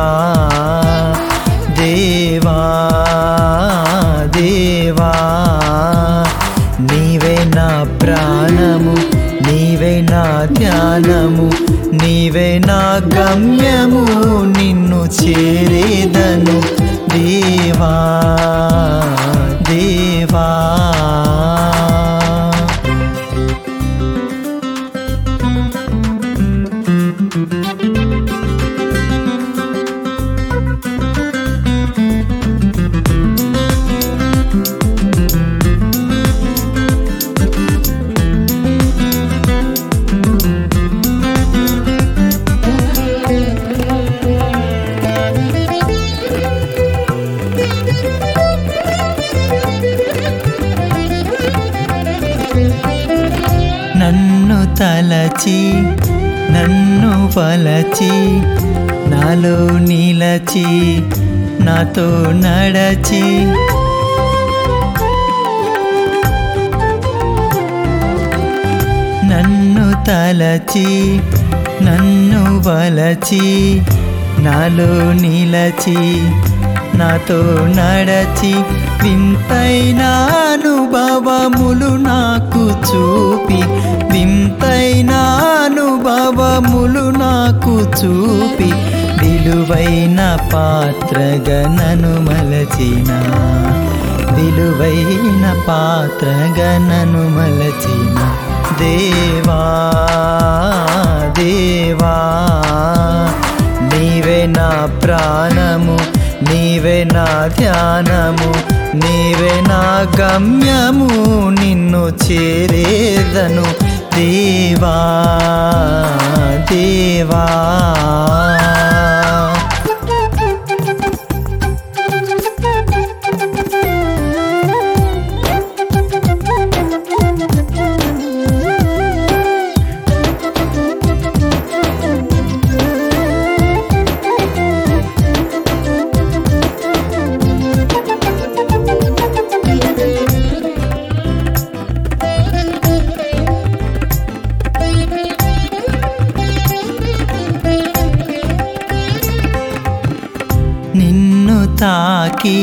దేవా దేవా నీవే నా ప్రాణము, నీవే నా ధ్యానము, నీవే నా గమ్యము, నిన్ను చేరేదను దేవా దేవా. నన్ను తలచి నన్ను వలచి నాలో నిలచి నాతో నడచి నన్ను తలచి నన్ను వలచి నాలో నిలచి నాతో నడచి వింతైన అనుభవములు నాకు చూపి, వింతైన అనుభవములు నాకు చూపి, విలువైన పాత్రగా నన్ను మలచిన, విలువైన పాత్రగా నన్ను మలచిన దేవా దేవా నీవే నా ప్రాణము, నీవే నా ధ్యానము, నీవే నా గమ్యము, నిన్ను చేరేదను దేవా దేవా. నిన్ను తాకి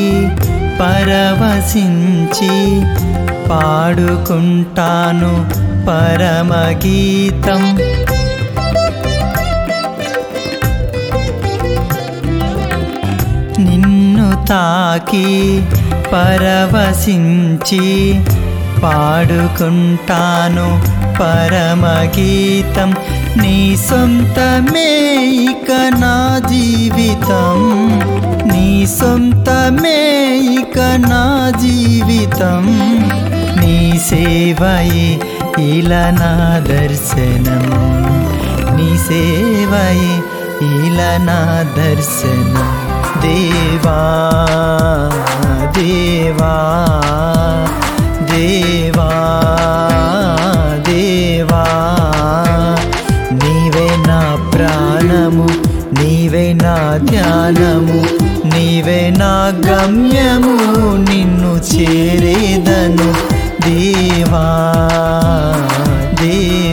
పరవశించి పాడుకుంటాను పరమగీతం, నిన్ను తాకి పరవశించి పాడుకుంటాను పరమగీతం, నీ సొంతమే ఇక నా జీవితం, నీ సొంతమే ఇక నా జీవితం, నీ సేవయే ఇలా నా దర్శనం, నీ సేవయే ఇలా నా దర్శనం దేవా దేవా దేవా దేవా నీవే నా ప్రాణము, నీవే నా ధ్యానము, నీవే నా గమ్యము, నిన్ను చేరేదను దేవా దేవా.